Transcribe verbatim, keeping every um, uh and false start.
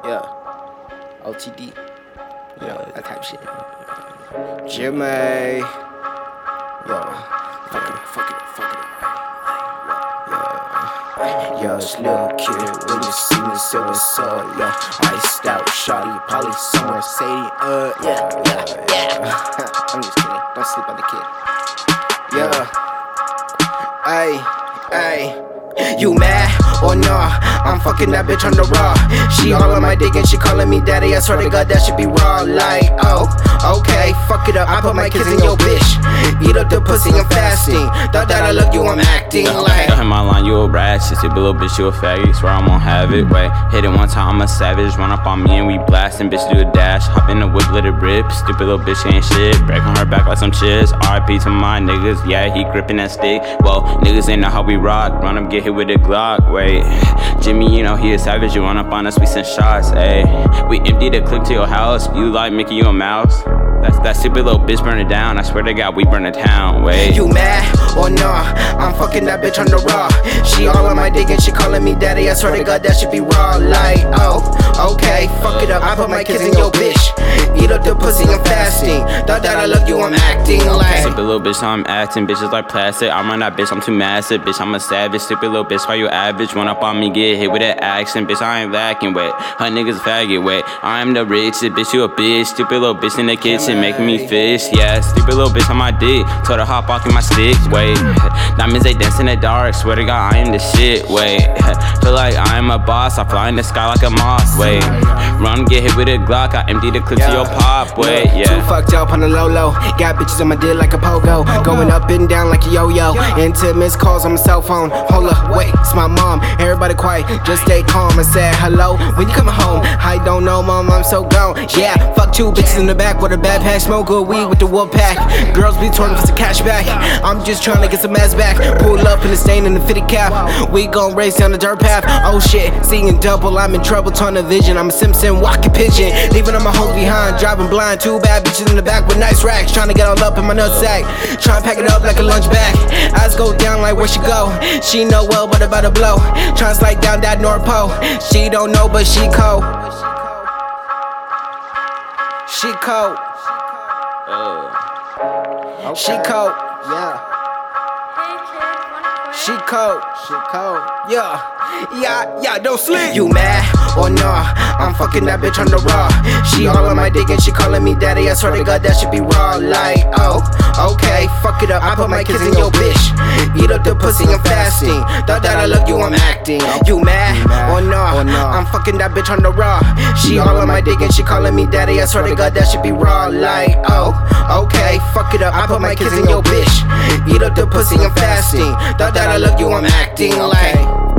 Yeah. O T D. You know, that type of shit. Jimmy. Yo. Fuck it, fuck it, fuck it. Yeah. Yo, this little kid, when you see me, say what's up, yo. Iced out, shawty, probably somewhere shady, uh, yeah, yeah, yeah. I'm just kidding, don't sleep on the kid. Yeah. Ay, ay. You mad or nah? I'm fucking that bitch on the raw. She all on my dick and she calling me daddy. I swear to God that should be raw. Like, oh, okay, fuck it up. I put my kids in your bitch. Eat up the pussy, I'm fasting. Thought that I love you, I'm acting like. Hit my line, you a rat. Stupid little bitch, you a faggot. Swear I won't have it. Wait, hit it one time, I'm a savage. Run up on me and we blasting. Bitch, do a dash. Hop in the whip, let it rip. Stupid little bitch, ain't shit. Break on her back like some chiz. R I P to my niggas. Yeah, he gripping that stick. Whoa, niggas ain't know how we rock. Run up, get hit with a Glock. Wait, Jimmy, you know he a savage. You run up on us, we send shots. Ayy, we empty the clip to your house. You like Mickey, you a mouse. That's that stupid little bitch burn it down. I swear to God, we burn the town. Wait, you mad or nah? I'm fucking that bitch on the raw. She all on my dick and she calling me daddy. I swear to God that should be raw. Like, oh, okay, fuck it up. I put my kids in your bitch. Eat up the pussy, I'm fasting. Thought that I love you, I'm acting like. Stupid little bitch, I'm acting. Bitches like plastic. I'm on that bitch, I'm too massive. Bitch, I'm a savage. Stupid little bitch, why you average? Run up on me, get hit with that action. Bitch, I ain't lacking. Wait, her niggas faggot. Wait, I'm the richest. Bitch, you a bitch. Stupid little bitch in the kitchen making me fish. Yeah, stupid little bitch on my dick. Told her hop off in my sticks. Wait, diamonds they dance in the dark. Swear to God, I am the shit. Wait, feel like I am a boss. I fly in the sky like a moth. Wait, run, get hit with a Glock. I empty the clip to your pop. Wait, yeah. Too fucked up on the low low. Got bitches on my dick like a pogo. Going up and down like a yo-yo. Into missed calls on my cell phone. Hold up, wait, it's my mom. Everybody quiet, just stay calm and say hello. When you coming home, I don't know, mom, I'm so gone. Yeah, fuck two bitches in the back with a bad pack. Smoke good weed with the wolf pack. Girls be twerking for some cash back. I'm just trying to get some ass back. Pull up in the stain in the fitted cap. We gon' race down the dirt path. Oh shit, seeing double, I'm in trouble. Tunnel vision, I'm a Simpson walking pigeon. Leaving all my hoes behind, driving blind. Two bad bitches in the back with nice racks. Trying to get all up in my nutsack. Trying to pack it up like a lunch bag. Eyes go down like where she go. She know well, but about to blow. Trying to slide down that North Pole. She don't know, but she cold. She cold. Uh, okay. She cold. Yeah. She cold. She cold. Yeah. Yeah, yeah, don't sleep. You mad or nah? I'm fucking that bitch on the raw. She all on my dick and she calling me daddy. I swear to God that should be raw. Like, oh, okay, fuck it up. I put my kids in your bitch. Eat up the pussy, I'm fasting. Thought that I love you, I'm acting. You mad or nah? I'm fucking that bitch on the raw. She all on my dick and she calling me daddy. I swear to God that should be raw. Like, oh, okay, fuck it up. I put my kids in your bitch. Eat up the pussy, I'm fasting. Thought that I love you, I'm acting like.